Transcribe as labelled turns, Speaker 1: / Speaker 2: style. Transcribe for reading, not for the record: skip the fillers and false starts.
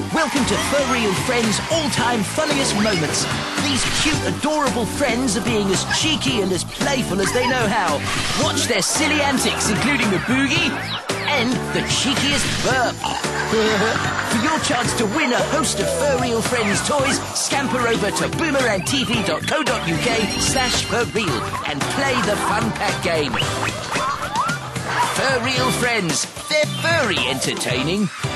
Speaker 1: Welcome to Fur Real Friends' all-time funniest moments. These cute, adorable friends are being as cheeky and as playful as they know how. Watch their silly antics, including the boogie and the cheekiest burp. For your chance to win a host of Fur Real Friends toys, scamper over to boomerangtv.co.uk/furreal and play the Fun Pack game. Fur Real Friends, they're furry entertaining.